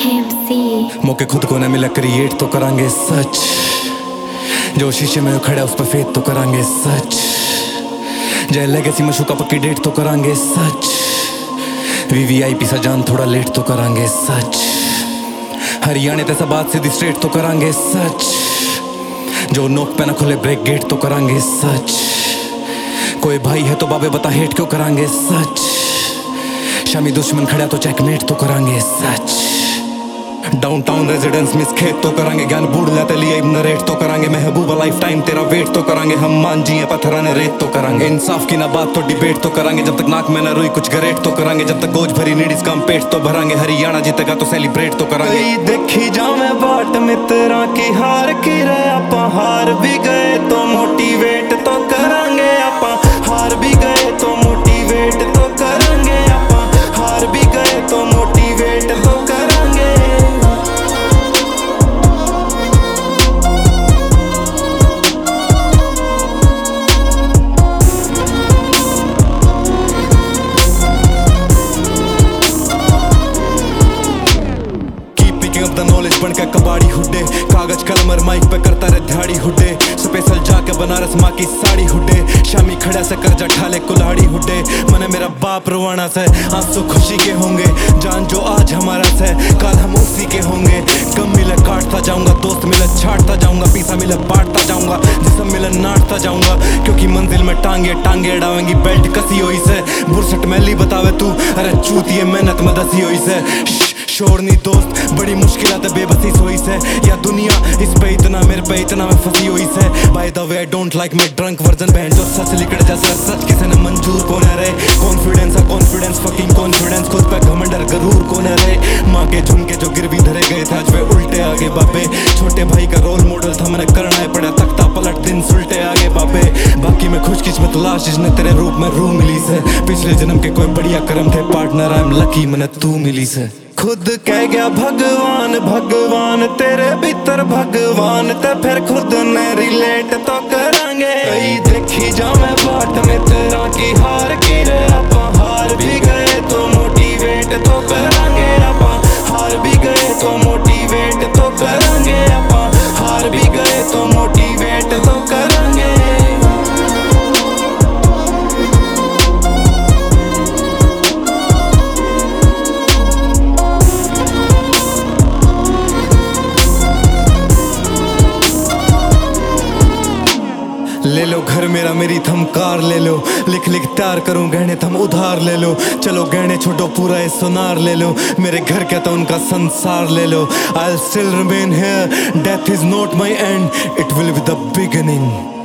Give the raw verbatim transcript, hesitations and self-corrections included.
के M C. मौके खुद को न मिला क्रिएट तो करांगे सच, जो शीशे में खड़ा उस पर फेत तो करांगे सच, जय लेगेसी में शुका पक्की डेट तो करांगे सच, वीवीआईपी सा जान थोड़ा लेट तो करांगे सच, हरियाणे तैसा बात सीधी स्ट्रेट तो करांगे सच, जो नोक पे ना खुले ब्रेक गेट तो करांगे सच, कोई भाई है तो बाबे बता हेट क्यों करांगे सच, शामी दुश्मन खड़ा तो चेकमेट तो करांगे सच, डाउनटाउन रेजिडेंस मिस खेत तो करांगे, ज्ञान बूढ़ लाते लिए नरेट तो करांगे, महबूबा लाइफ टाइम तेरा वेट तो करांगे, हम मान जिए पत्थराने रेत तो करांगे, इंसाफ की ना बात तो डिबेट तो करांगे, जब तक नाक में ना रुई कुछ गरेट तो करांगे, जब तक गोज भरी नीडीज कम पेट तो भरांगे, हरियाणा जीतेगा तो सेलिब्रेट तो करांगे। देखी जावे बाट मित्रा की हार की रे आपा हार भी गए तो मोटिवेट तो करांगे, आपा हार भी गए तो मोटिवेट तो करांगे, आपा हार भी गए तो मोटिवेट तो करांगे। नॉलेज बन के कबाड़ी हुड्डे, कागज कलम और माइक पे करता रहे ध्याड़ी हुड्डे, स्पेशल जाके बनारस माँ की साड़ी हुड्डे, शामी खड़ा से कर्जा ठाले कुल्हाड़ी हुड्डे, मने मेरा बाप रुवाना से आंसू खुशी के होंगे, जान जो आज हमारा से कल हम उसी के होंगे, कम मिले काटता जाऊंगा, दोस्त मिले छाटता जाऊंगा, पीसा मिले बांटता जाऊंगा, जिसम मिले नाटता जाऊंगा, क्योंकि मंजिल में टांगे टांगे डावेंगी बेल्ट कसी हुई से, बुरसट मैली बतावे तू अरे चूतिए मेहनत में दसी हुई से, शोर नहीं दोस्त बड़ी मुश्किल आते बेबसी सोई से, या दुनिया इस पे इतना मेरे पे इतना मैं फंसी हुई से, by the way I don't like my drunk version, बहन जो सच लिखड़ जैसा सच किसे ने मंजूर कौन है रे, कॉन्फिडेंस है कॉन्फिडेंस फकिंग कॉन्फिडेंस, खुद पे घमंड और गरूर कौन है रे, माँ के झुमके जो गिरवी धरे गए थे आज वे उल्टे आगे बाबे, छोटे भाई का रोल मॉडल था मैंने करना है पड़ा, तख्ता पलट दिन सुलटे आगे बाबे, बाकी मैं खुशकिस्मत लाश जिसने तेरे रूप में रूह मिली से, पिछले जन्म के कोई बढ़िया कर्म थे पार्टनर आई एम लकी मैंने तू मिली से, खुद कह गया भगवान भगवान तेरे भीतर भगवान ते फिर खुद ने रिलेट तो करांगे, देखी जावे बाट में तेरा की हार की रे आपा हार भी गए तो मोटिवेट तो करांगे, आपा हार भी गए तो मोटिवेट तो करांगे, आपा हार भी गए तो मोटिवेट तो करांगे। ले लो घर मेरा मेरी थम कार ले लो, लिख लिख तैयार करूं गहने थम उधार ले लो, चलो गहने छोड़ो पूरा ये सोनार ले लो, मेरे घर क्या था उनका संसार ले लो, I'll still remain here, death is not my end, it will be the beginning।